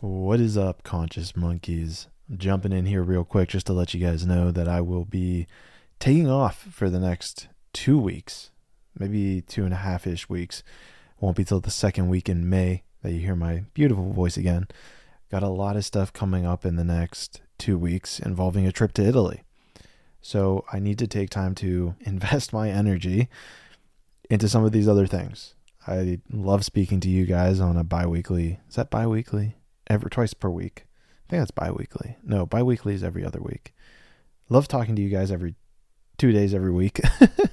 What is up, conscious monkeys? I'm jumping in here real quick just to let you guys know that I will be taking off for the next 2 weeks, maybe 2.5-ish weeks. Won't be till the second week in May that you hear my beautiful voice again. Got a lot of stuff coming up in the next 2 weeks involving a trip to Italy. So I need to take time to invest my energy into some of these other things. I love speaking to you guys on a bi-weekly. Is that bi-weekly? Twice per week. I think that's bi-weekly. No, bi-weekly is every other week. Love talking to you guys every 2 days every week.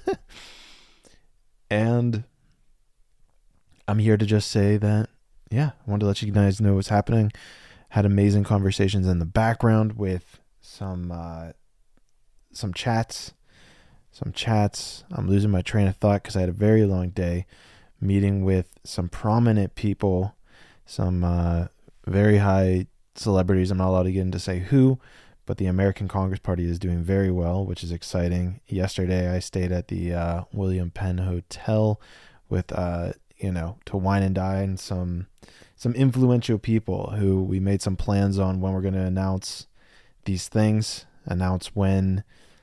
And I'm here to just say that, I wanted to let you guys know what's happening. Had amazing conversations in the background with some chats. I'm losing my train of thought because I had a very long day meeting with some prominent people, some very high celebrities. I'm not allowed to get into say who, but the American Congress Party is doing very well, which is exciting. Yesterday, I stayed at the William Penn Hotel with, to wine and dine some influential people who we made some plans on when we're going to announce these things, announce when,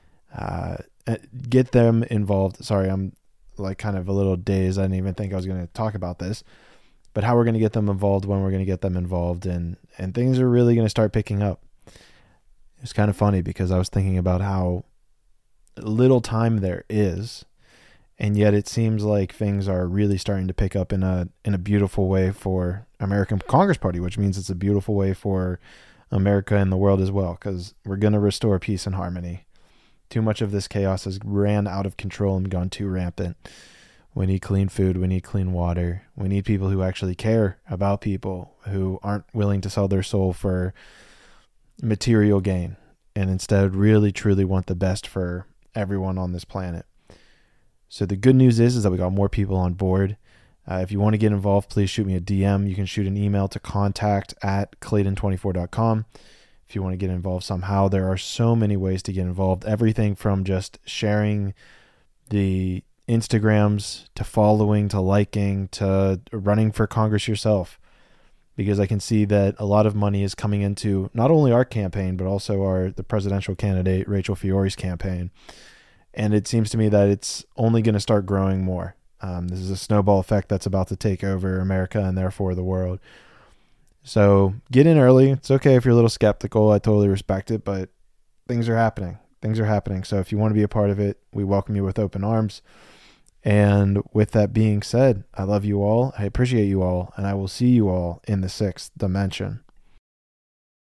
get them involved. Sorry, I'm like kind of a little dazed. I didn't even think I was going to talk about this. But how we're going to get them involved, when we're going to get them involved, and things are really going to start picking up. It's kind of funny because I was thinking about how little time there is, and yet it seems like things are really starting to pick up in a beautiful way for American Congress Party, which means it's a beautiful way for America and the world as well, because we're going to restore peace and harmony. Too much of this chaos has ran out of control and gone too rampant. We need clean food. We need clean water. We need people who actually care about people, who aren't willing to sell their soul for material gain, and instead really truly want the best for everyone on this planet. So the good news is that we got more people on board. If you want to get involved, please shoot me a DM. You can shoot an email to contact@clayton24.com. If you want to get involved somehow, there are so many ways to get involved. Everything from just sharing the Instagrams to following to liking to running for Congress yourself, because I can see that a lot of money is coming into not only our campaign but also the presidential candidate Rachel Fiore's campaign, and it seems to me that it's only going to start growing more. This is a snowball effect that's about to take over America and therefore the world. So get in early. It's okay if you're a little skeptical. I totally respect it, but things are happening. So if you want to be a part of it, we welcome you with open arms. And with that being said, I love you all. I appreciate you all. And I will see you all in the sixth dimension.